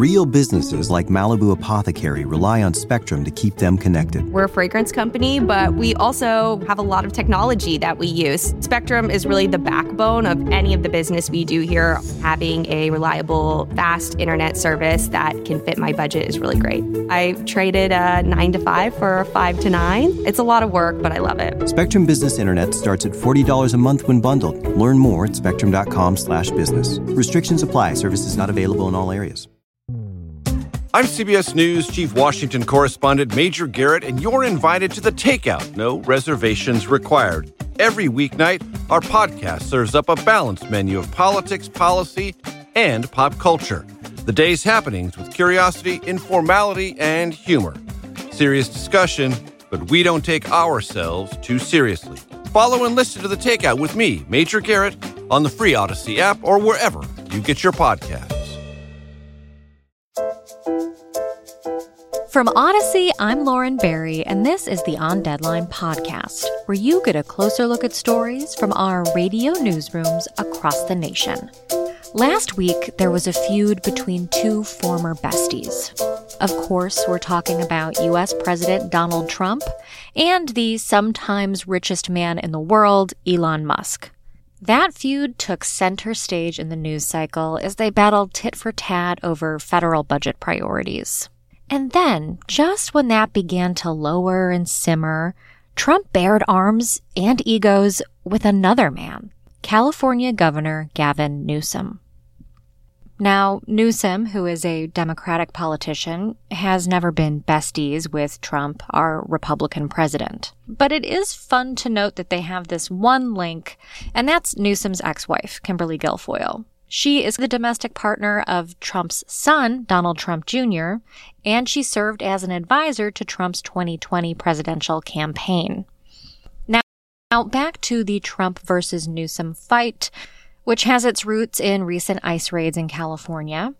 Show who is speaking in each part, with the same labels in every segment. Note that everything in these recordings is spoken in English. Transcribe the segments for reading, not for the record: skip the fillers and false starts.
Speaker 1: Real businesses like Malibu Apothecary rely on Spectrum to keep them connected.
Speaker 2: We're a fragrance company, but we also have a lot of technology that we use. Spectrum is really the backbone of any of the business we do here. Having a reliable, fast internet service that can fit my budget is really great. I traded a 9 to 5 for a 5 to 9. It's a lot of work, but I love it.
Speaker 1: Spectrum Business Internet starts at $40 a month when bundled. Learn more at spectrum.com/business. Restrictions apply. Services not available in all areas.
Speaker 3: I'm CBS News Chief Washington Correspondent Major Garrett, and you're invited to The Takeout. No reservations required. Every weeknight, our podcast serves up a balanced menu of politics, policy, and pop culture. The day's happenings with curiosity, informality, and humor. Serious discussion, but we don't take ourselves too seriously. Follow and listen to The Takeout with me, Major Garrett, on the free Odyssey app or wherever you get your podcasts.
Speaker 4: From Odyssey, I'm Lauren Barry, and this is the On Deadline podcast, where you get a closer look at stories from our radio newsrooms across the nation. Last week, there was a feud between two former besties. Of course, we're talking about U.S. President Donald Trump and the sometimes richest man in the world, Elon Musk. That feud took center stage in the news cycle as they battled tit for tat over federal budget priorities. And then, just when that began to lower and simmer, Trump bared arms and egos with another man, California Governor Gavin Newsom. Now, Newsom, who is a Democratic politician, has never been besties with Trump, our Republican president. But it is fun to note that they have this one link, and that's Newsom's ex-wife, Kimberly Guilfoyle. She is the domestic partner of Trump's son, Donald Trump Jr., and she served as an advisor to Trump's 2020 presidential campaign. Now, back to the Trump versus Newsom fight, which has its roots in recent ICE raids in California.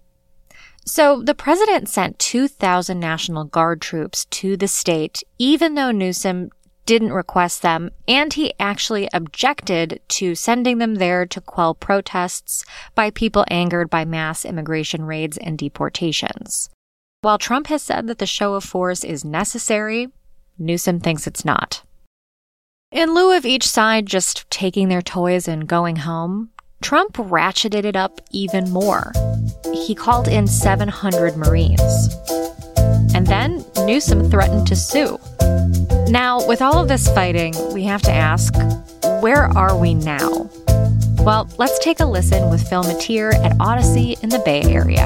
Speaker 4: So the president sent 2,000 National Guard troops to the state, even though Newsom didn't request them, and he actually objected to sending them there to quell protests by people angered by mass immigration raids and deportations. While Trump has said that the show of force is necessary, Newsom thinks it's not. In lieu of each side just taking their toys and going home, Trump ratcheted it up even more. He called in 700 Marines. And then Newsom threatened to sue. Now, with all of this fighting, we have to ask, where are we now? Well, let's take a listen with Phil Matier at Odyssey in the Bay Area.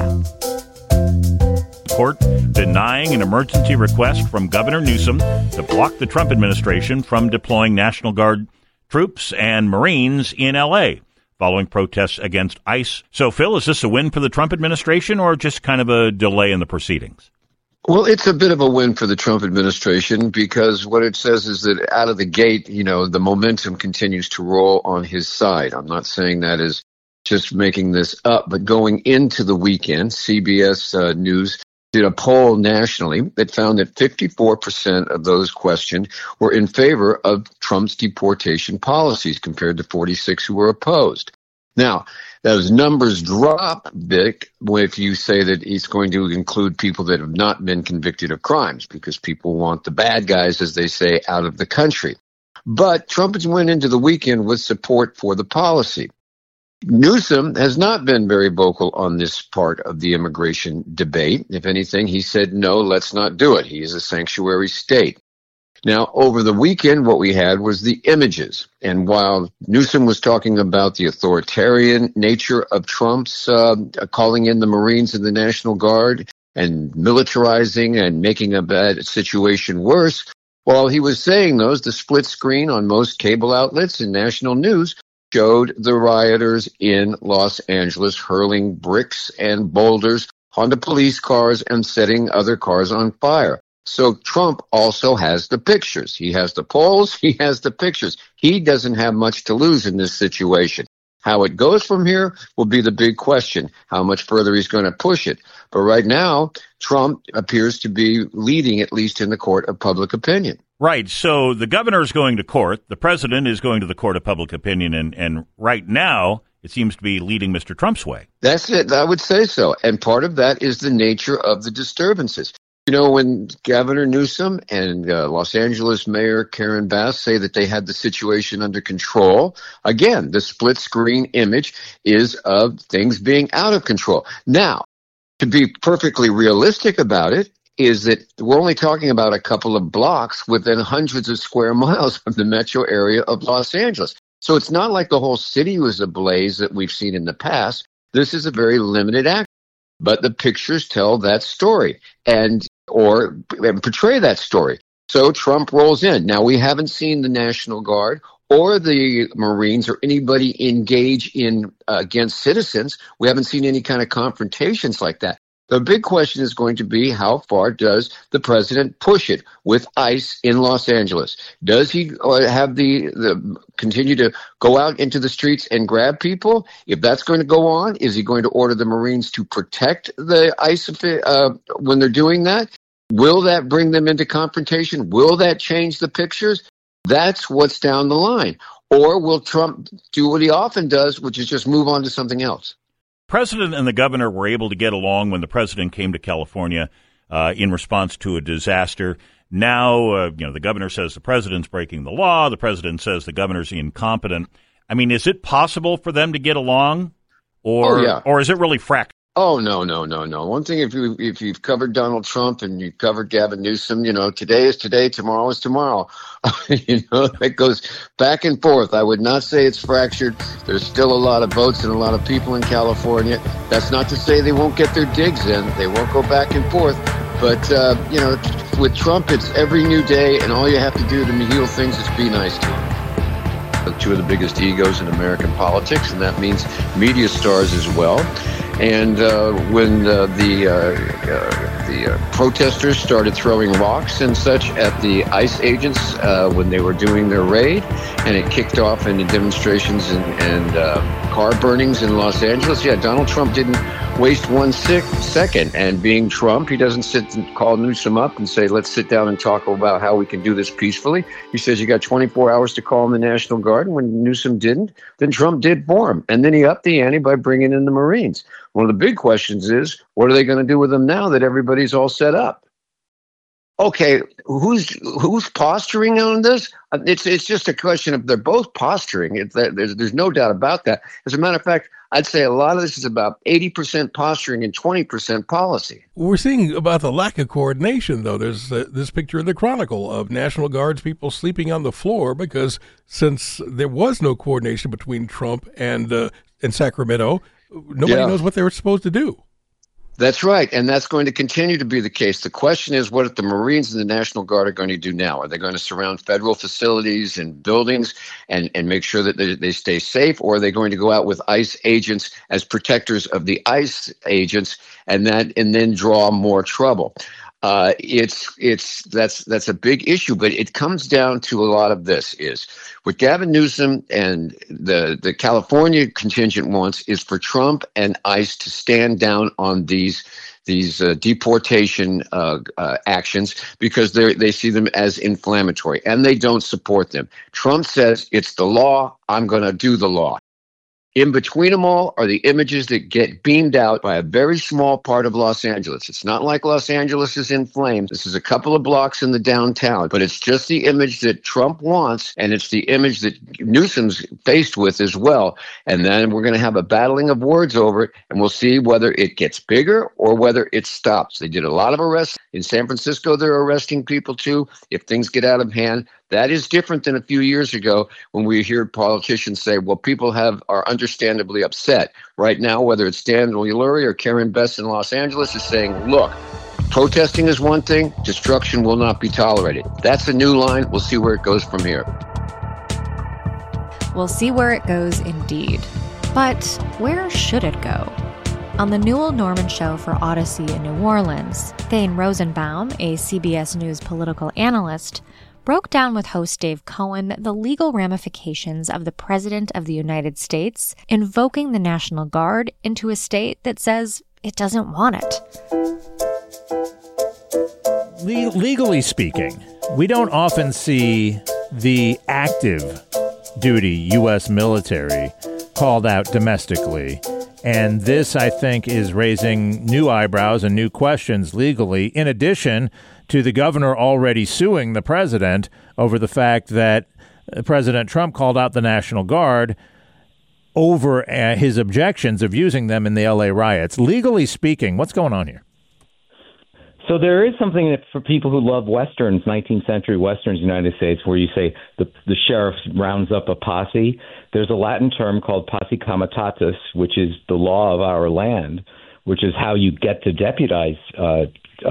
Speaker 5: Court denying an emergency request from Governor Newsom to block the Trump administration from deploying National Guard troops and Marines in L.A. following protests against ICE. So, Phil, is this a win for the Trump administration or just kind of a delay in the proceedings?
Speaker 6: Well, it's a bit of a win for the Trump administration because what it says is that out of the gate, the momentum continues to roll on his side. I'm not saying that is just making this up, but going into the weekend, CBS News did a poll nationally that found that 54% of those questioned were in favor of Trump's deportation policies compared to 46% who were opposed. Now, those numbers drop, Vic, if you say that it's going to include people that have not been convicted of crimes because people want the bad guys, as they say, out of the country. But Trump went into the weekend with support for the policy. Newsom has not been very vocal on this part of the immigration debate. If anything, he said, no, let's not do it. He is a sanctuary state. Now, over the weekend, what we had was the images. And while Newsom was talking about the authoritarian nature of Trump's calling in the Marines and the National Guard and militarizing and making a bad situation worse, while he was saying those, the split screen on most cable outlets and national news showed the rioters in Los Angeles hurling bricks and boulders onto police cars and setting other cars on fire. So Trump also has the pictures. He has the polls. He has the pictures. He doesn't have much to lose in this situation. How it goes from here will be the big question, how much further he's going to push it. But right now, Trump appears to be leading, at least in the court of public opinion.
Speaker 5: Right. So the governor is going to court. The president is going to the court of public opinion. And right now, it seems to be leading Mr. Trump's way.
Speaker 6: That's it. I would say so. And part of that is the nature of the disturbances. You know, when Governor Newsom and Los Angeles Mayor Karen Bass say that they had the situation under control, again, the split screen image is of things being out of control. Now, to be perfectly realistic about it, is that we're only talking about a couple of blocks within hundreds of square miles of the metro area of Los Angeles. So it's not like the whole city was ablaze that we've seen in the past. This is a very limited action. But the pictures tell that story and portray that story. So Trump rolls in. Now, we haven't seen the National Guard or the Marines or anybody engage in against citizens. We haven't seen any kind of confrontations like that. The big question is going to be, how far does the president push it with ICE in Los Angeles? Does he have the continue to go out into the streets and grab people? If that's going to go on, is he going to order the Marines to protect the ICE when they're doing that? Will that bring them into confrontation? Will that change the pictures? That's what's down the line. Or will Trump do what he often does, which is just move on to something else?
Speaker 5: President and the governor were able to get along when the president came to California in response to a disaster. Now, the governor says the president's breaking the law. The president says the governor's incompetent. I mean, is it possible for them to get along, or is it really fractured?
Speaker 6: Oh, no. One thing, if you've covered Donald Trump and you've covered Gavin Newsom, today is today, tomorrow is tomorrow. It goes back and forth. I would not say it's fractured. There's still a lot of votes and a lot of people in California. That's not to say they won't get their digs in. They won't go back and forth. But, with Trump, it's every new day, and all you have to do to heal things is be nice to him. Two of the biggest egos in American politics, and that means media stars as well. And when the protesters started throwing rocks and such at the ICE agents when they were doing their raid, and it kicked off into demonstrations and car burnings in Los Angeles, Donald Trump didn't waste 1 second. And being Trump, he doesn't sit and call Newsom up and say, let's sit down and talk about how we can do this peacefully. He says you got 24 hours to call in the National Guard. And when Newsom didn't, then Trump did for him. And then he upped the ante by bringing in the Marines. One of the big questions is, what are they going to do with them now that everybody's all set up? Okay, who's posturing on this? It's just a question of they're both posturing. There's no doubt about that. As a matter of fact, I'd say a lot of this is about 80% posturing and 20% policy.
Speaker 7: We're seeing about the lack of coordination, though. There's this picture in the Chronicle of National Guards people sleeping on the floor because since there was no coordination between Trump and Sacramento, nobody knows what they were supposed to do.
Speaker 6: That's right, and that's going to continue to be the case. The question is what the Marines and the National Guard are going to do now. Are they going to surround federal facilities and buildings and make sure that they stay safe, or are they going to go out with ICE agents as protectors of the ICE agents and then draw more trouble? That's a big issue, but it comes down to a lot of this is what Gavin Newsom and the California contingent wants is for Trump and ICE to stand down on these deportation actions because they see them as inflammatory and they don't support them. Trump says it's the law. I'm going to do the law. In between them all are the images that get beamed out by a very small part of Los Angeles. It's not like Los Angeles is in flames. This is a couple of blocks in the downtown, but it's just the image that Trump wants, and it's the image that Newsom's faced with as well. And then we're going to have a battling of words over it, and we'll see whether it gets bigger or whether it stops. They did a lot of arrests. In San Francisco, they're arresting people too. If things get out of hand, that is different than a few years ago when we hear politicians say, well, people are understandably upset. Right now, whether it's Daniel Lurie or Karen Bass in Los Angeles is saying, look, protesting is one thing, destruction will not be tolerated. That's a new line. We'll see where it goes from here.
Speaker 4: We'll see where it goes indeed. But where should it go? On the Newell Norman Show for Odyssey in New Orleans, Thane Rosenbaum, a CBS News political analyst, broke down with host Dave Cohen the legal ramifications of the President of the United States invoking the National Guard into a state that says it doesn't want it.
Speaker 8: Legally speaking, we don't often see the active duty U.S. military called out domestically. And this, I think, is raising new eyebrows and new questions legally, in addition to the governor already suing the president over the fact that President Trump called out the National Guard over his objections of using them in the L.A. riots. Legally speaking, what's going on here?
Speaker 9: So there is something that for people who love Westerns, 19th century Westerns, United States, where you say the sheriff rounds up a posse. There's a Latin term called posse comitatus, which is the law of our land, which is how you get to deputize a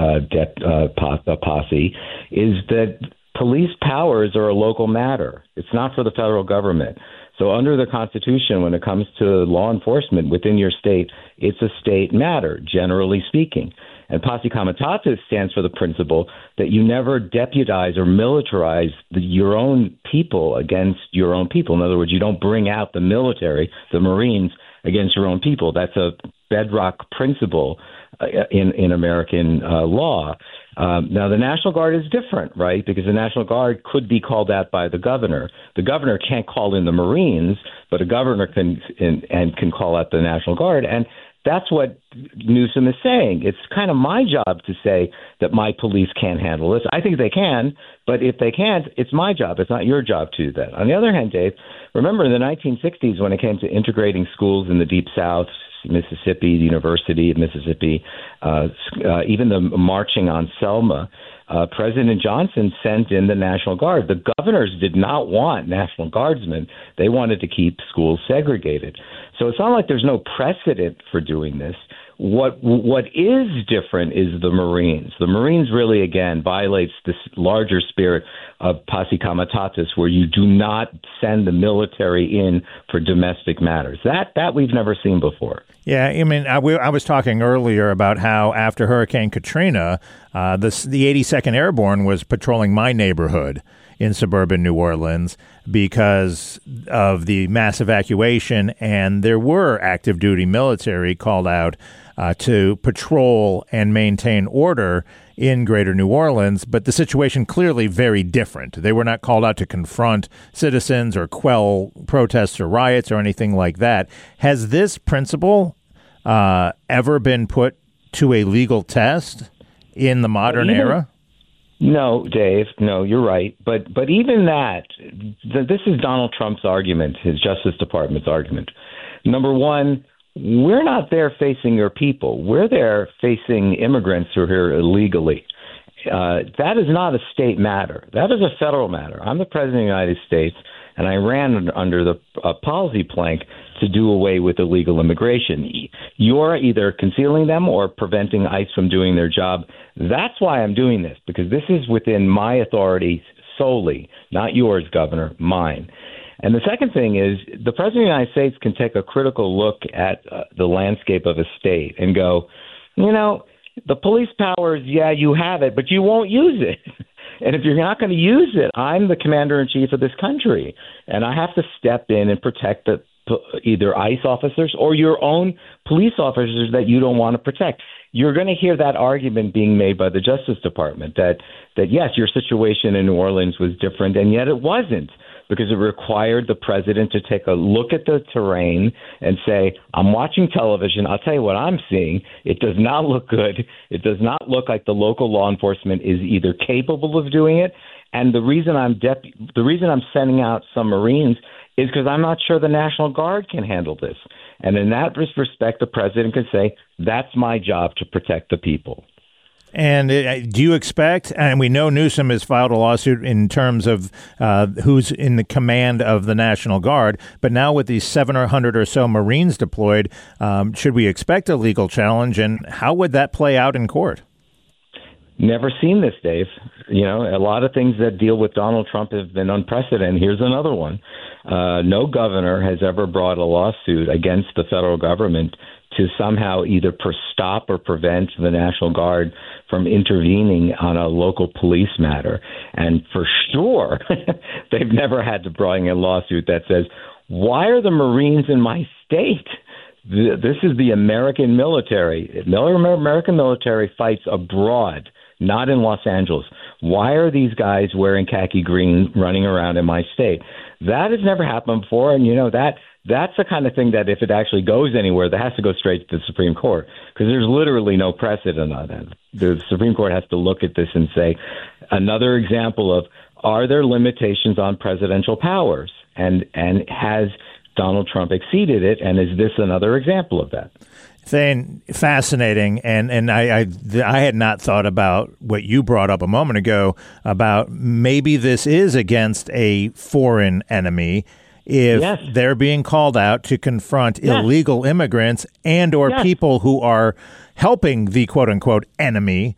Speaker 9: posse, is that police powers are a local matter. It's not for the federal government. So under the Constitution, when it comes to law enforcement within your state, it's a state matter, generally speaking. And posse comitatus stands for the principle that you never deputize or militarize your own people against your own people. In other words, you don't bring out the military, the Marines, against your own people. That's a bedrock principle in American law. Now, the National Guard is different, right? Because the National Guard could be called out by the governor. The governor can't call in the Marines, but a governor can call out the National Guard. And that's what Newsom is saying. It's kind of my job to say that my police can't handle this. I think they can, but if they can't, it's my job. It's not your job to do that. On the other hand, Dave, remember in the 1960s when it came to integrating schools in the Deep South, Mississippi, the University of Mississippi, even the marching on Selma, President Johnson sent in the National Guard. The governors did not want National Guardsmen. They wanted to keep schools segregated. So it's not like there's no precedent for doing this. What is different is the Marines. The Marines really, again, violates this larger spirit of posse comitatus, where you do not send the military in for domestic matters. That we've never seen before.
Speaker 8: Yeah, I mean, I was talking earlier about how after Hurricane Katrina, the 82nd Airborne was patrolling my neighborhood in suburban New Orleans because of the mass evacuation, and there were active duty military called out to patrol and maintain order in greater New Orleans, but the situation clearly very different. They were not called out to confront citizens or quell protests or riots or anything like that. Has this principle ever been put to a legal test in the modern era?
Speaker 9: No, Dave. No, you're right. But even that, this is Donald Trump's argument, his Justice Department's argument. Number one, we're not there facing your people. We're there facing immigrants who are here illegally. That is not a state matter. That is a federal matter. I'm the president of the United States, and I ran under the policy plank to do away with illegal immigration. You're either concealing them or preventing ICE from doing their job. That's why I'm doing this, because this is within my authority solely, not yours, Governor, mine. And the second thing is the President of the United States can take a critical look at the landscape of a state and go, you know, the police powers, yeah, you have it, but you won't use it. And if you're not going to use it, I'm the commander-in-chief of this country, and I have to step in and protect either ICE officers or your own police officers that you don't want to protect. You're going to hear that argument being made by the Justice Department that yes, your situation in New Orleans was different, and yet it wasn't, because it required the president to take a look at the terrain and say, I'm watching television. I'll tell you what I'm seeing. It does not look good. It does not look like the local law enforcement is either capable of doing it. And the reason I'm sending out some Marines is because I'm not sure the National Guard can handle this. And in that respect, the president can say, that's my job to protect the people.
Speaker 8: And do you expect, and we know Newsom has filed a lawsuit in terms of who's in the command of the National Guard, but now with these 700 or so Marines deployed, should we expect a legal challenge, and how would that play out in court?
Speaker 9: Never seen this, Dave. You know, a lot of things that deal with Donald Trump have been unprecedented. Here's another one. No governor has ever brought a lawsuit against the federal government to somehow either stop or prevent the National Guard from intervening on a local police matter. And for sure, they've never had to bring a lawsuit that says, why are the Marines in my state? This is the American military. American military fights abroad, not in Los Angeles. Why are these guys wearing khaki green running around in my state? That has never happened before, and you know that That's the kind of thing that if it actually goes anywhere, that has to go straight to the Supreme Court, because there's literally no precedent on that. The Supreme Court has to look at this and say, another example of, are there limitations on presidential powers? And has Donald Trump exceeded it? And is this another example of that?
Speaker 8: Thane, fascinating, and I had not thought about what you brought up a moment ago about maybe this is against a foreign enemy if they're being called out to confront illegal immigrants and or people who are helping the quote-unquote enemy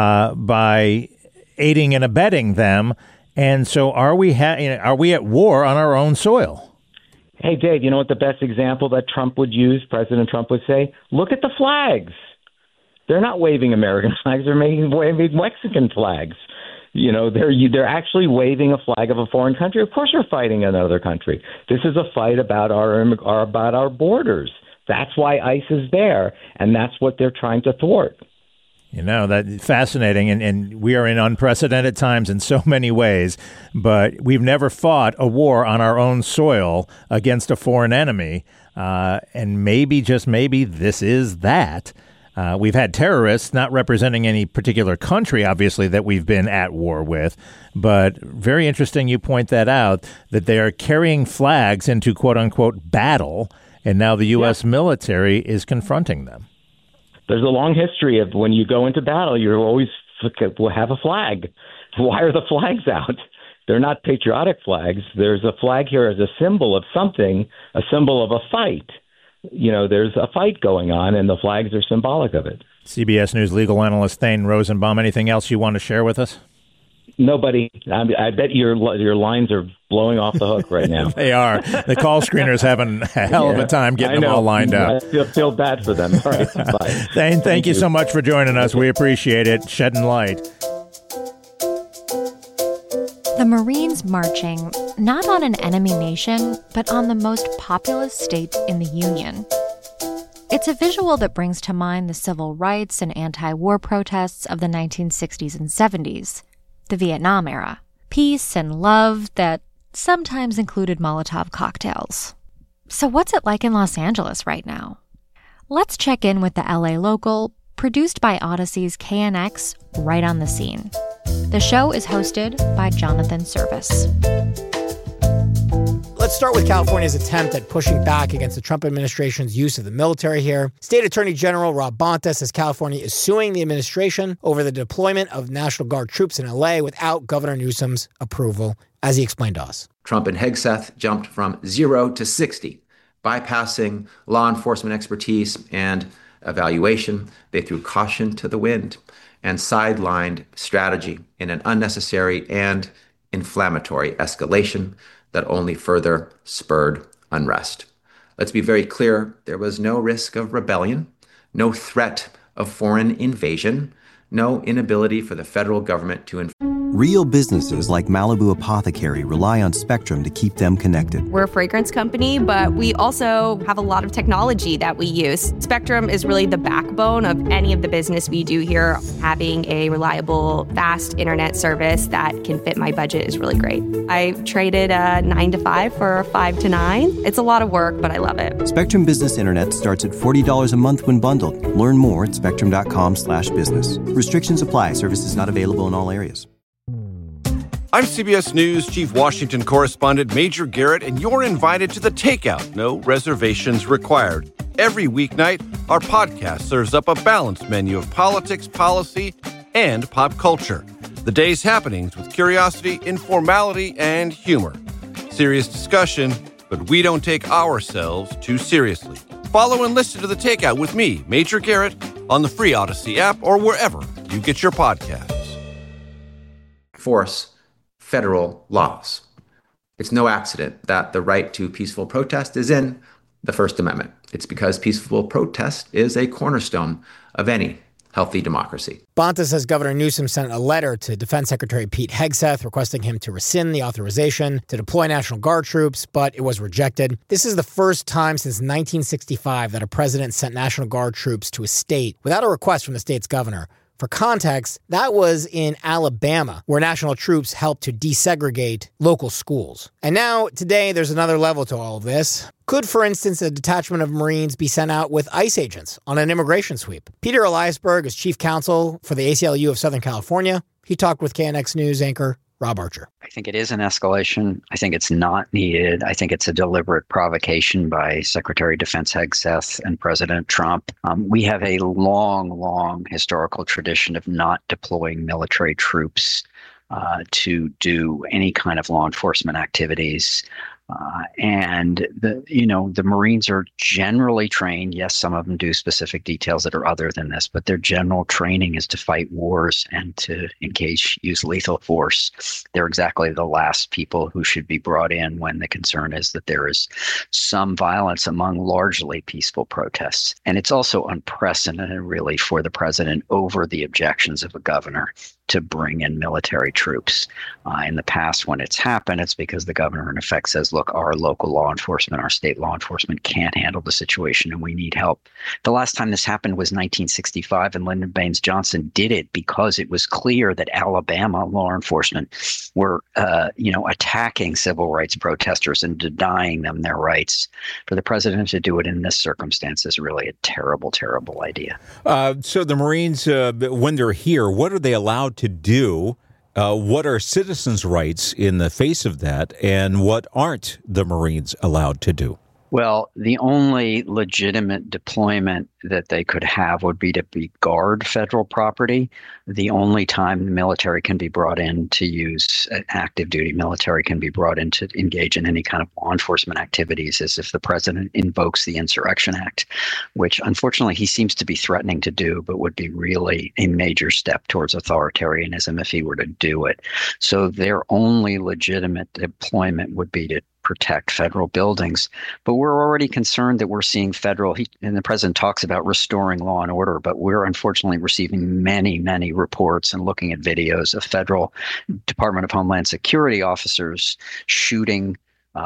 Speaker 8: by aiding and abetting them. And so are we at war on our own soil?
Speaker 9: Hey, Dave, you know what the best example that Trump would use, President Trump would say? Look at the flags. They're not waving American flags. They're waving Mexican flags. You know, they're actually waving a flag of a foreign country. Of course we're fighting another country. This is a fight about our borders. That's why ICE is there, and that's what they're trying to thwart.
Speaker 8: You know, that's fascinating, and we are in unprecedented times in so many ways, but we've never fought a war on our own soil against a foreign enemy, and maybe, just maybe, this is that. We've had terrorists not representing any particular country, obviously, that we've been at war with, but very interesting you point that out, that they are carrying flags into quote-unquote battle, and now the U.S. military is confronting them.
Speaker 9: There's a long history of when you go into battle, you always will have a flag. Why are the flags out? They're not patriotic flags. There's a flag here as a symbol of something, a symbol of a fight. You know, there's a fight going on, and the flags are symbolic of it.
Speaker 8: CBS News legal analyst Thane Rosenbaum, anything else you want to share with us?
Speaker 9: Nobody. I bet your lines are blowing off the hook right now.
Speaker 8: They are. The call screener's having a hell of a time getting them all lined up.
Speaker 9: I feel bad for them. All right, bye.
Speaker 8: Thane, thank you so much for joining us. We appreciate it. Shedding light.
Speaker 4: The Marines marching, not on an enemy nation, but on the most populous state in the Union. It's a visual that brings to mind the civil rights and anti-war protests of the 1960s and 70s. The Vietnam era. Peace and love that sometimes included Molotov cocktails. So what's it like in Los Angeles right now? Let's check in with the LA Local, produced by Odyssey's KNX, right on the scene. The show is hosted by Jonathan Service.
Speaker 10: Let's start with California's attempt at pushing back against the Trump administration's use of the military here. State Attorney General Rob Bonta says California is suing the administration over the deployment of National Guard troops in LA without Governor Newsom's approval, as he explained to us.
Speaker 11: Trump and Hegseth jumped from 0 to 60, bypassing law enforcement expertise and evaluation. They threw caution to the wind and sidelined strategy in an unnecessary and inflammatory escalation that only further spurred unrest. Let's be very clear, there was no risk of rebellion, no threat of foreign invasion, no inability for the federal government to
Speaker 1: Real businesses like Malibu Apothecary rely on Spectrum to keep them connected.
Speaker 2: We're a fragrance company, but we also have a lot of technology that we use. Spectrum is really the backbone of any of the business we do here. Having a reliable, fast internet service that can fit my budget is really great. I traded a 9 to 5 for a 5 to 9. It's a lot of work, but I love it.
Speaker 1: Spectrum Business Internet starts at $40 a month when bundled. Learn more at spectrum.com/business. Restrictions apply. Services not available in all areas.
Speaker 3: I'm CBS News Chief Washington Correspondent Major Garrett, and you're invited to The Takeout. No reservations required. Every weeknight, our podcast serves up a balanced menu of politics, policy, and pop culture. The day's happenings with curiosity, informality, and humor. Serious discussion, but we don't take ourselves too seriously. Follow and listen to The Takeout with me, Major Garrett, on the free Odyssey app or wherever you get your podcasts.
Speaker 11: force federal laws. It's no accident that the right to peaceful protest is in the First Amendment. It's because peaceful protest is a cornerstone of any healthy democracy.
Speaker 10: Bonta says Governor Newsom sent a letter to Defense Secretary Pete Hegseth requesting him to rescind the authorization to deploy National Guard troops, but it was rejected. This is the first time since 1965 that a president sent National Guard troops to a state without a request from the state's governor. For context, that was in Alabama, where national troops helped to desegregate local schools. And now, today, there's another level to all of this. Could, for instance, a detachment of Marines be sent out with ICE agents on an immigration sweep? Peter Eliasberg is chief counsel for the ACLU of Southern California. He talked with KNX News anchor Rob Archer.
Speaker 12: I think it is an escalation. I think it's not needed. I think it's a deliberate provocation by Secretary of Defense Hegseth and President Trump. We have a long historical tradition of not deploying military troops to do any kind of law enforcement activities. And the Marines are generally trained. Yes, some of them do specific details that are other than this, but their general training is to fight wars and to use lethal force. They're exactly the last people who should be brought in when the concern is that there is some violence among largely peaceful protests. And it's also unprecedented, really, for the president over the objections of a governor to bring in military troops. In the past, when it's happened, it's because the governor, in effect, says, look, our local law enforcement, our state law enforcement can't handle the situation and we need help. The last time this happened was 1965, and Lyndon Baines Johnson did it because it was clear that Alabama law enforcement were, attacking civil rights protesters and denying them their rights. For the president to do it in this circumstance is really a terrible, terrible idea.
Speaker 13: So the Marines, when they're here, what are they allowed to do? What are citizens' rights in the face of that, and what aren't the Marines allowed to do?
Speaker 12: Well, the only legitimate deployment that they could have would be to guard federal property. The only time the military can be brought in to use active duty military can be brought in to engage in any kind of law enforcement activities is if the president invokes the Insurrection Act, which unfortunately he seems to be threatening to do, but would be really a major step towards authoritarianism if he were to do it. So their only legitimate deployment would be to protect federal buildings. But we're already concerned that we're seeing and the president talks about restoring law and order, but we're unfortunately receiving many reports and looking at videos of federal Department of Homeland Security officers shooting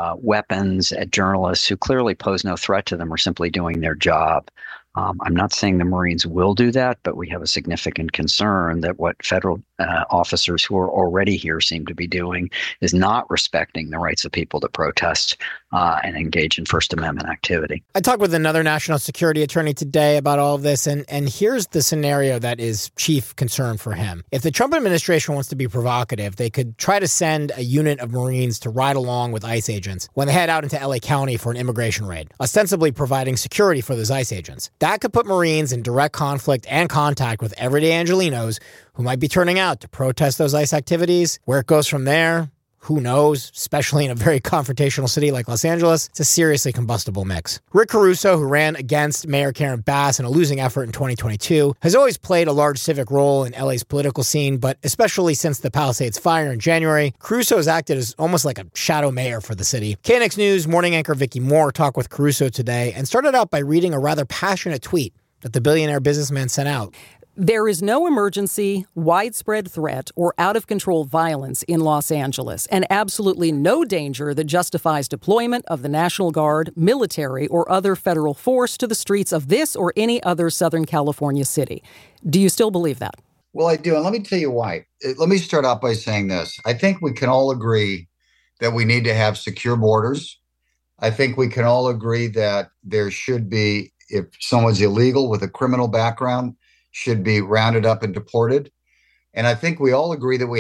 Speaker 12: weapons at journalists who clearly pose no threat to them or simply doing their job. I'm not saying the Marines will do that, but we have a significant concern that what federal officers who are already here seem to be doing is not respecting the rights of people to protest and engage in First Amendment activity.
Speaker 10: I talked with another national security attorney today about all of this, and here's the scenario that is chief concern for him. If the Trump administration wants to be provocative, they could try to send a unit of Marines to ride along with ICE agents when they head out into LA County for an immigration raid, ostensibly providing security for those ICE agents. That could put Marines in direct conflict and contact with everyday Angelinos who might be turning out to protest those ICE activities. Where it goes from there, who knows, especially in a very confrontational city like Los Angeles. It's a seriously combustible mix. Rick Caruso, who ran against Mayor Karen Bass in a losing effort in 2022, has always played a large civic role in LA's political scene, but especially since the Palisades fire in January, Caruso has acted as almost like a shadow mayor for the city. KNX News morning anchor Vicky Moore talked with Caruso today and started out by reading a rather passionate tweet that the billionaire businessman sent out.
Speaker 14: There is no emergency, widespread threat, or out-of-control violence in Los Angeles, and absolutely no danger that justifies deployment of the National Guard, military, or other federal force to the streets of this or any other Southern California city. Do you still believe that?
Speaker 15: Well, I do, and let me tell you why. Let me start out by saying this. I think we can all agree that we need to have secure borders. I think we can all agree that there should be, if someone's illegal with a criminal background, should be rounded up and deported. And I think we all agree that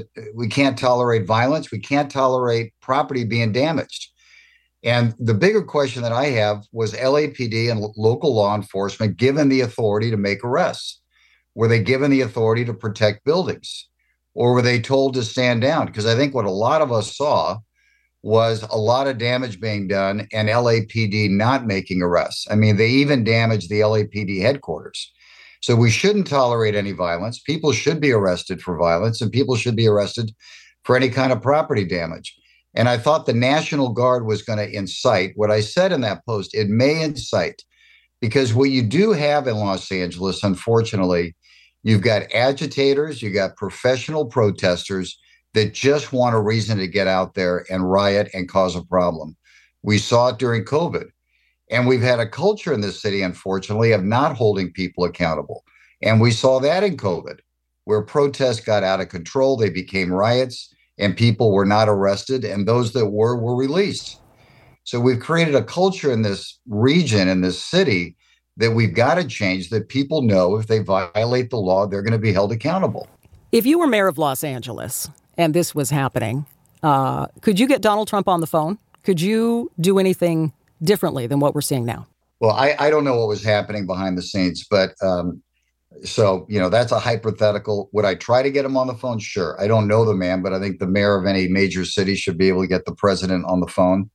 Speaker 15: we can't tolerate violence. We can't tolerate property being damaged. And the bigger question that I have was LAPD and local law enforcement given the authority to make arrests? Were they given the authority to protect buildings? Or were they told to stand down? Because I think what a lot of us saw was a lot of damage being done and LAPD not making arrests. I mean, they even damaged the LAPD headquarters. So we shouldn't tolerate any violence. People should be arrested for violence, and people should be arrested for any kind of property damage. And I thought the National Guard was going to incite. What I said in that post, it may incite, because what you do have in Los Angeles, unfortunately, you've got agitators, you got professional protesters that just want a reason to get out there and riot and cause a problem. We saw it during COVID. And we've had a culture in this city, unfortunately, of not holding people accountable. And we saw that in COVID, where protests got out of control. They became riots and people were not arrested. And those that were released. So we've created a culture in this region, in this city, that we've got to change, that people know if they violate the law, they're going to be held accountable.
Speaker 14: If you were mayor of Los Angeles and this was happening, could you get Donald Trump on the phone? Could you do anything differently than what we're seeing now?
Speaker 15: Well, I don't know what was happening behind the scenes, but so, that's a hypothetical. Would I try to get him on the phone? Sure. I don't know the man, but I think the mayor of any major city should be able to get the president on the phone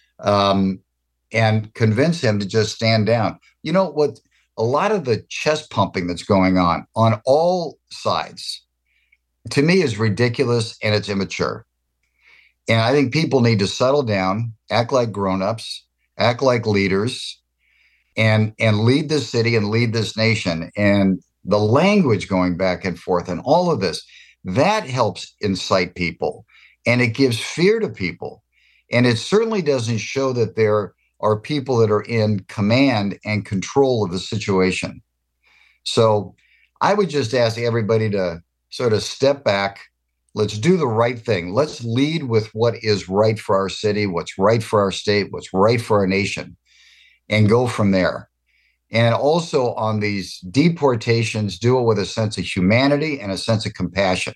Speaker 15: and convince him to just stand down. You know what? A lot of the chest pumping that's going on all sides, to me, is ridiculous and it's immature. And I think people need to settle down, act like grown-ups, act like leaders, and lead this city and lead this nation. And the language going back and forth and all of this, that helps incite people. And it gives fear to people. And it certainly doesn't show that there are people that are in command and control of the situation. So I would just ask everybody to sort of step back. Let's do the right thing. Let's lead with what is right for our city, what's right for our state, what's right for our nation, and go from there. And also on these deportations, do it with a sense of humanity and a sense of compassion.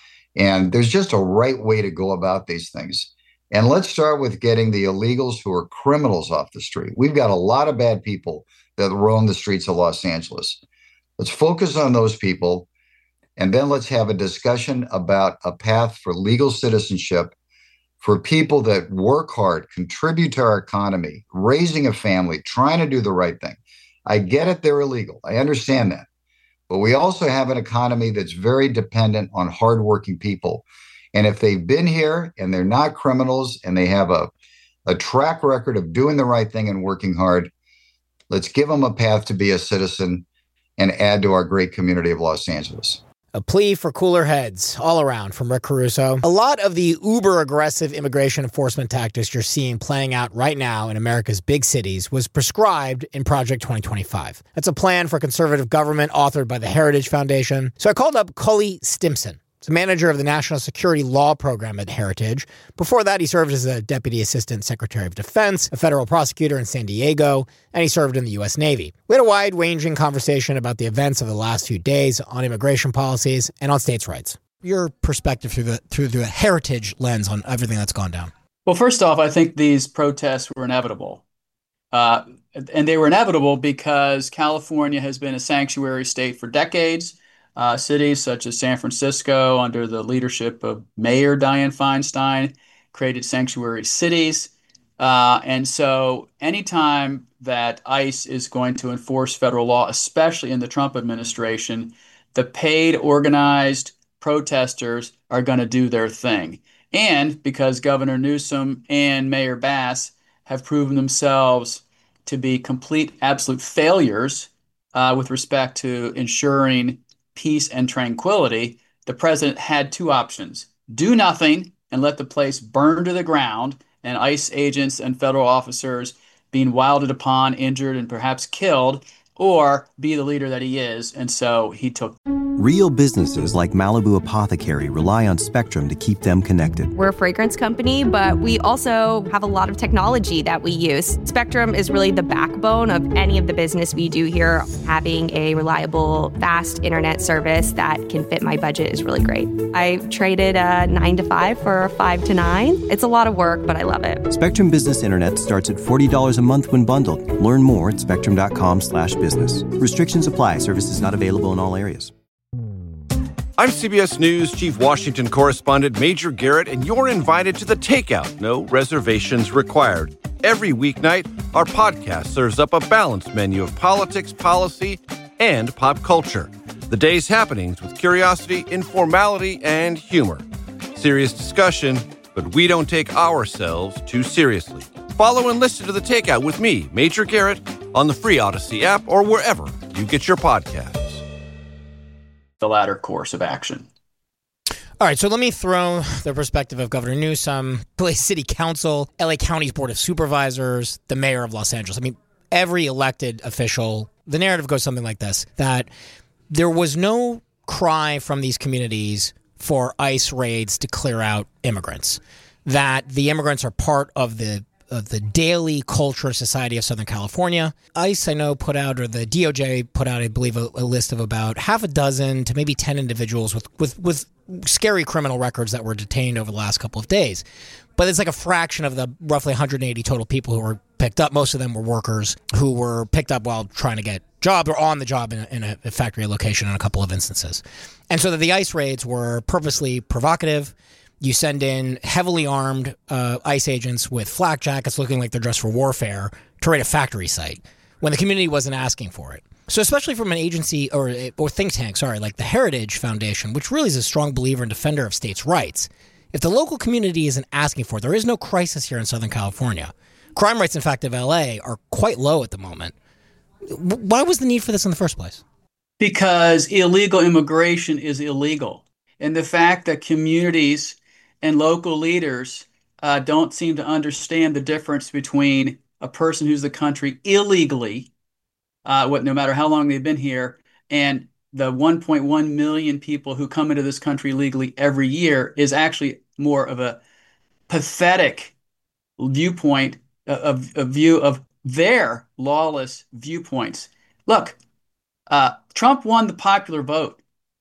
Speaker 15: And there's just a right way to go about these things. And let's start with getting the illegals who are criminals off the street. We've got a lot of bad people that roam the streets of Los Angeles. Let's focus on those people. And then let's have a discussion about a path for legal citizenship for people that work hard, contribute to our economy, raising a family, trying to do the right thing. I get it, they're illegal. I understand that. But we also have an economy that's very dependent on hardworking people. And if they've been here and they're not criminals and they have a track record of doing the right thing and working hard, let's give them a path to be a citizen and add to our great community of Los Angeles.
Speaker 10: A plea for cooler heads all around from Rick Caruso. A lot of the uber-aggressive immigration enforcement tactics you're seeing playing out right now in America's big cities was prescribed in Project 2025. That's a plan for conservative government authored by the Heritage Foundation. So I called up Cully Stimson. He's a manager of the National Security Law Program at Heritage. Before that, he served as a Deputy Assistant Secretary of Defense, a federal prosecutor in San Diego, and he served in the U.S. Navy. We had a wide-ranging conversation about the events of the last few days on immigration policies and on states' rights. Your perspective through the Heritage lens on everything that's gone down.
Speaker 16: Well, first off, I think these protests were inevitable. And they were inevitable because California has been a sanctuary state for decades. Cities such as San Francisco, under the leadership of Mayor Dianne Feinstein, created sanctuary cities. And so anytime that ICE is going to enforce federal law, especially in the Trump administration, the paid, organized protesters are going to do their thing. And because Governor Newsom and Mayor Bass have proven themselves to be complete, absolute failures with respect to ensuring peace and tranquility, the president had two options: do nothing and let the place burn to the ground, and ICE agents and federal officers being wilded upon, injured, and perhaps killed, or be the leader that he is. And so he took.
Speaker 1: Real businesses like Malibu Apothecary rely on Spectrum to keep them connected.
Speaker 2: We're a fragrance company, but we also have a lot of technology that we use. Spectrum is really the backbone of any of the business we do here. Having a reliable, fast internet service that can fit my budget is really great. I traded a 9 to 5 for a 5 to 9. It's a lot of work, but I love it.
Speaker 1: Spectrum Business Internet starts at $40 a month when bundled. Learn more at spectrum.com/business. Restrictions apply. Services not available in all areas.
Speaker 3: I'm CBS News Chief Washington Correspondent Major Garrett, and you're invited to The Takeout. No reservations required. Every weeknight, our podcast serves up a balanced menu of politics, policy, and pop culture. The day's happenings with curiosity, informality, and humor. Serious discussion, but we don't take ourselves too seriously. Follow and listen to The Takeout with me, Major Garrett, on the free Odyssey app or wherever you get your podcasts.
Speaker 16: The latter course of action.
Speaker 10: All right, so let me throw the perspective of Governor Newsom, LA City Council, LA County's Board of Supervisors, the mayor of Los Angeles. I mean, every elected official, the narrative goes something like this, that there was no cry from these communities for ICE raids to clear out immigrants, that the immigrants are part of the daily culture society of Southern California. ICE, I know, put out, or the DOJ put out, I believe, a list of about half a dozen to maybe 10 individuals with scary criminal records that were detained over the last couple of days. But it's like a fraction of the roughly 180 total people who were picked up. Most of them were workers who were picked up while trying to get jobs or on the job in a factory location in a couple of instances. And so that the ICE raids were purposely provocative. You send in heavily armed ICE agents with flak jackets looking like they're dressed for warfare to raid a factory site when the community wasn't asking for it. So especially from an agency or think tank, like the Heritage Foundation, which really is a strong believer and defender of states' rights, if the local community isn't asking for it, there is no crisis here in Southern California. Crime rates, in fact, of LA are quite low at the moment. Why was the need for this in the first place?
Speaker 16: Because illegal immigration is illegal. And the fact that communities and local leaders don't seem to understand the difference between a person who's in the country illegally, no matter how long they've been here, and the 1.1 million people who come into this country legally every year is actually more of a pathetic viewpoint, a view of their lawless viewpoints. Look, Trump won the popular vote.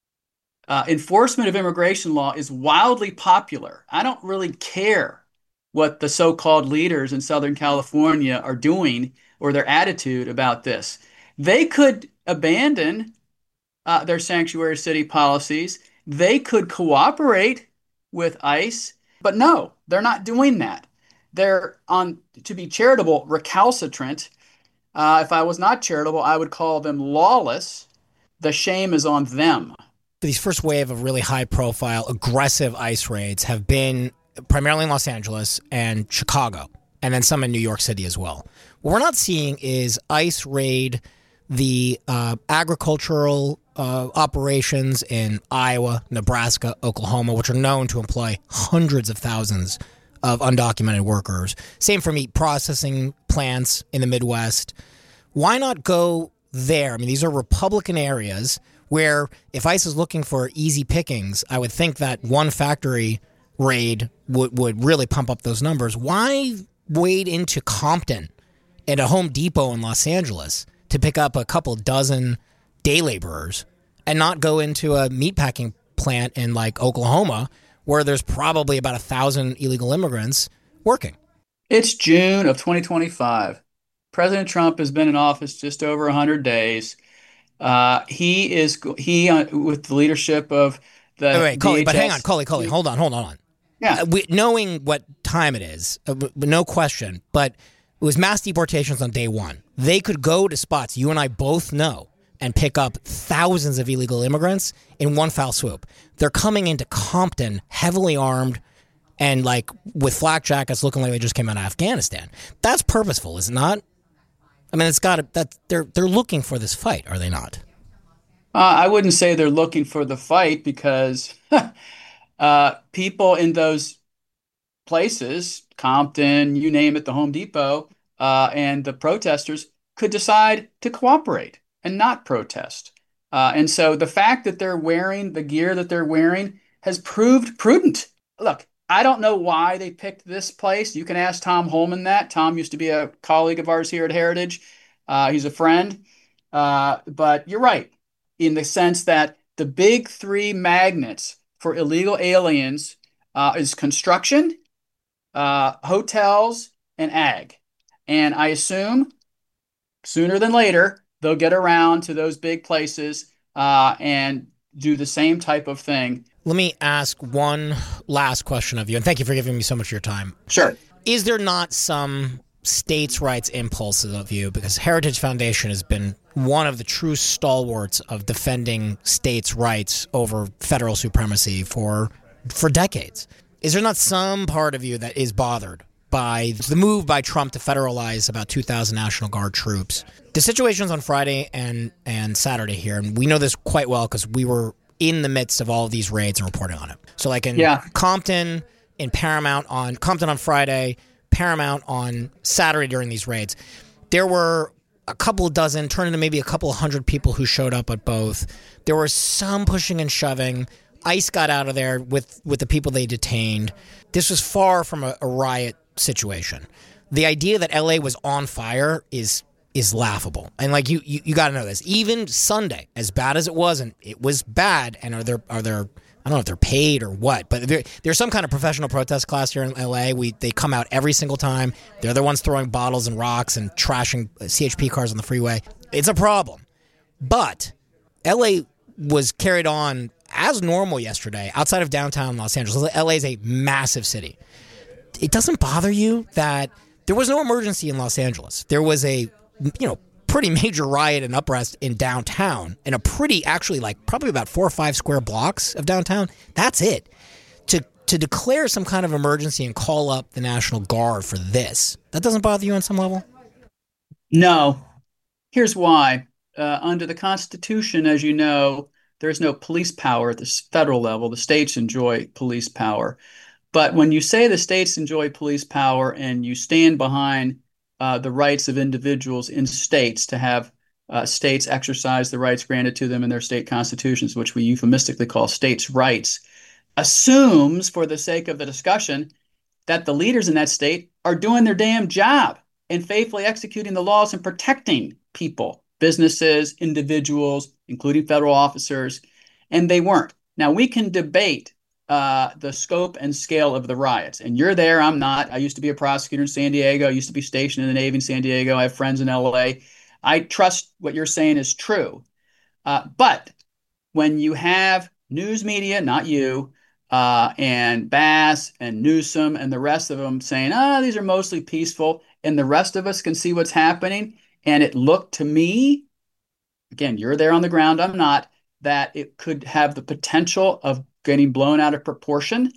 Speaker 16: Enforcement of immigration law is wildly popular. I don't really care what the so-called leaders in Southern California are doing or their attitude about this. They could abandon their sanctuary city policies. They could cooperate with ICE, but no, they're not doing that. They're to be charitable, recalcitrant. If I was not charitable, I would call them lawless. The shame is on them.
Speaker 10: These first wave of really high-profile, aggressive ICE raids have been primarily in Los Angeles and Chicago, and then some in New York City as well. What we're not seeing is ICE raid the agricultural operations in Iowa, Nebraska, Oklahoma, which are known to employ hundreds of thousands of undocumented workers. Same for meat processing plants in the Midwest. Why not go there? I mean, these are Republican areas where if ICE is looking for easy pickings, I would think that one factory raid would really pump up those numbers. Why wade into Compton and a Home Depot in Los Angeles to pick up a couple dozen day laborers and not go into a meatpacking plant in like Oklahoma where there's probably about 1,000 illegal immigrants working?
Speaker 16: It's June of 2025. President Trump has been in office just over 100 days. He with the leadership of the
Speaker 10: Wait, Cully,
Speaker 16: DHS.
Speaker 10: but hang on, Cully, hold on.
Speaker 16: Yeah.
Speaker 10: Knowing what time it is, no question, but it was mass deportations on day one. They could go to spots you and I both know and pick up thousands of illegal immigrants in one foul swoop. They're coming into Compton heavily armed and like with flak jackets looking like they just came out of Afghanistan. That's purposeful, is it not? I mean, they're looking for this fight, are they not?
Speaker 16: I wouldn't say they're looking for the fight because people in those places, Compton, you name it, the Home Depot, and the protesters could decide to cooperate and not protest. And so the fact that they're wearing the gear that they're wearing has proved prudent. Look, I don't know why they picked this place. You can ask Tom Holman that. Tom used to be a colleague of ours here at Heritage. He's a friend. But you're right in the sense that the big three magnets for illegal aliens is construction, hotels, and ag. And I assume sooner than later, they'll get around to those big places and do the same type of thing.
Speaker 10: Let me ask one last question of you, and thank you for giving me so much of your time.
Speaker 16: Sure.
Speaker 10: Is there not some states' rights impulses of you? Because Heritage Foundation has been one of the true stalwarts of defending states' rights over federal supremacy for decades. Is there not some part of you that is bothered by the move by Trump to federalize about 2,000 National Guard troops? The situation's on Friday and Saturday here, and we know this quite well because we were in the midst of all of these raids and reporting on it. So like in Compton, in Compton on Friday, Paramount on Saturday during these raids, there were a couple of dozen, turned into maybe a couple of hundred people who showed up at both. There was some pushing and shoving. ICE got out of there with the people they detained. This was far from a riot situation. The idea that LA was on fire is laughable. And like you got to know this. Even Sunday, as bad as it was, and it was bad. And are there I don't know if they're paid or what, but there's some kind of professional protest class here in LA. They come out every single time. They're the ones throwing bottles and rocks and trashing CHP cars on the freeway. It's a problem. But LA was carried on as normal yesterday outside of downtown Los Angeles. LA is a massive city. It doesn't bother you that there was no emergency in Los Angeles. There was a, pretty major riot and unrest in downtown, in a pretty, actually, like probably about 4 or 5 square blocks of downtown. That's it. To declare some kind of emergency and call up the National Guard for this, that doesn't bother you on some level?
Speaker 16: No. Here's why. Under the Constitution, as you know, there's no police power at the federal level. The states enjoy police power. But when you say the states enjoy police power and you stand behind the rights of individuals in states to have states exercise the rights granted to them in their state constitutions, which we euphemistically call states' rights, assumes, for the sake of the discussion, that the leaders in that state are doing their damn job and faithfully executing the laws and protecting people, businesses, individuals, including federal officers, and they weren't. Now, we can debate the scope and scale of the riots. And you're there, I'm not. I used to be a prosecutor in San Diego. I used to be stationed in the Navy in San Diego. I have friends in LA. I trust what you're saying is true. But when you have news media, not you, and Bass and Newsom and the rest of them saying, these are mostly peaceful, and the rest of us can see what's happening, and it looked to me, again, you're there on the ground, I'm not, that it could have the potential of getting blown out of proportion.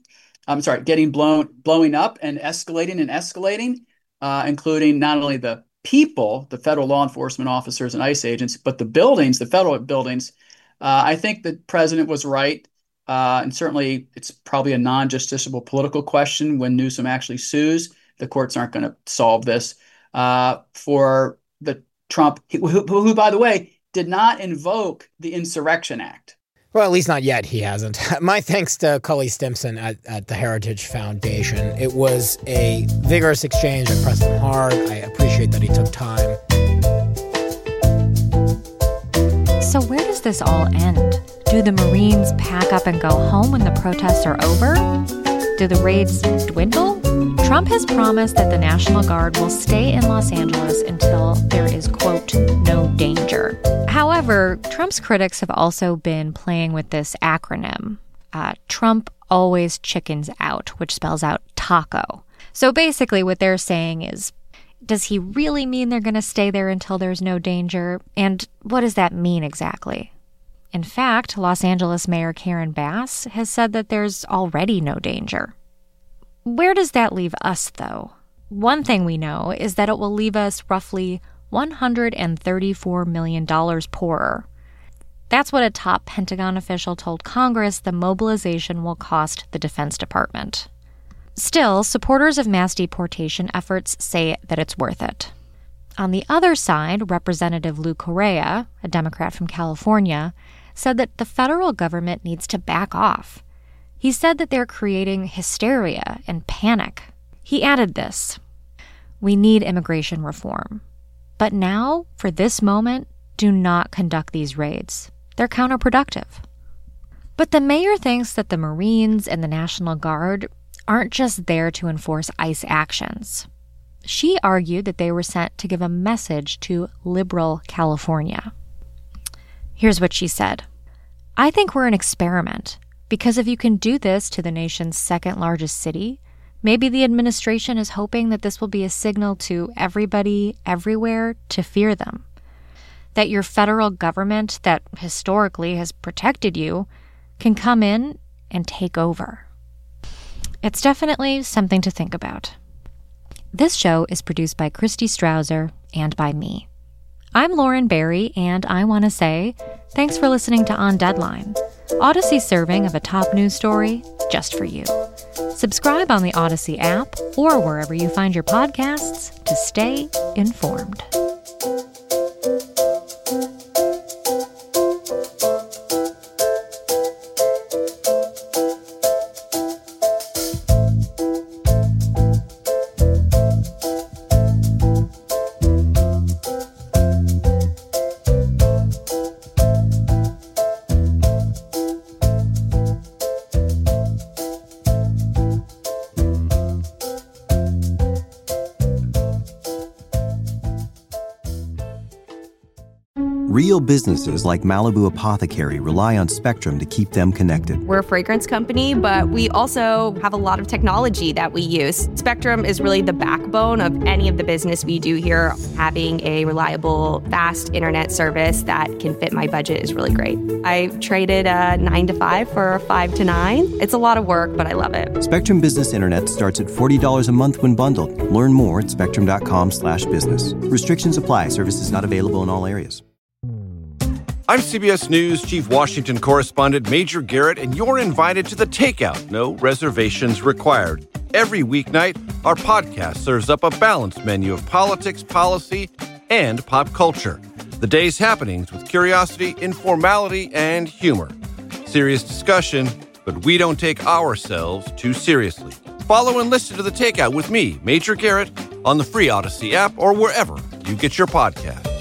Speaker 16: Blowing up and escalating, including not only the people, the federal law enforcement officers and ICE agents, but the buildings, the federal buildings. I think the president was right. And certainly it's probably a non-justiciable political question when Newsom actually sues. The courts aren't going to solve this for the Trump, who, by the way, did not invoke the Insurrection Act.
Speaker 10: Well, at least not yet, he hasn't. My thanks to Cully Stimson at the Heritage Foundation. It was a vigorous exchange. I pressed him hard. I appreciate that he took time.
Speaker 4: So where does this all end? Do the Marines pack up and go home when the protests are over? Do the raids dwindle? Trump has promised that the National Guard will stay in Los Angeles until there is, quote, no danger. However, Trump's critics have also been playing with this acronym. Trump always chickens out, which spells out taco. So basically what they're saying is, does he really mean they're going to stay there until there's no danger? And what does that mean exactly? In fact, Los Angeles Mayor Karen Bass has said that there's already no danger. Where does that leave us, though? One thing we know is that it will leave us roughly $134 million poorer. That's what a top Pentagon official told Congress the mobilization will cost the Defense Department. Still, supporters of mass deportation efforts say that it's worth it. On the other side, Representative Lou Correa, a Democrat from California, said that the federal government needs to back off. He said that they're creating hysteria and panic. He added this: "We need immigration reform. But now, for this moment, do not conduct these raids. They're counterproductive." But the mayor thinks that the Marines and the National Guard aren't just there to enforce ICE actions. She argued that they were sent to give a message to liberal California. Here's what she said: "I think we're an experiment, because if you can do this to the nation's second largest city, maybe the administration is hoping that this will be a signal to everybody, everywhere, to fear them. That your federal government, that historically has protected you, can come in and take over." It's definitely something to think about. This show is produced by Christy Strausser and by me. I'm Lauren Barry, and I want to say thanks for listening to On Deadline, Odyssey's serving of a top news story just for you. Subscribe on the Odyssey app or wherever you find your podcasts to stay informed.
Speaker 1: Real businesses like Malibu Apothecary rely on Spectrum to keep them connected.
Speaker 2: We're a fragrance company, but we also have a lot of technology that we use. Spectrum is really the backbone of any of the business we do here. Having a reliable, fast internet service that can fit my budget is really great. I traded a 9 to 5 for a 5 to 9. It's a lot of work, but I love it.
Speaker 1: Spectrum Business Internet starts at $40 a month when bundled. Learn more at spectrum.com/business. Restrictions apply. Services not available in all areas.
Speaker 3: I'm CBS News Chief Washington Correspondent Major Garrett, and you're invited to The Takeout. No reservations required. Every weeknight, our podcast serves up a balanced menu of politics, policy, and pop culture. The day's happenings with curiosity, informality, and humor. Serious discussion, but we don't take ourselves too seriously. Follow and listen to The Takeout with me, Major Garrett, on the free Odyssey app or wherever you get your podcasts.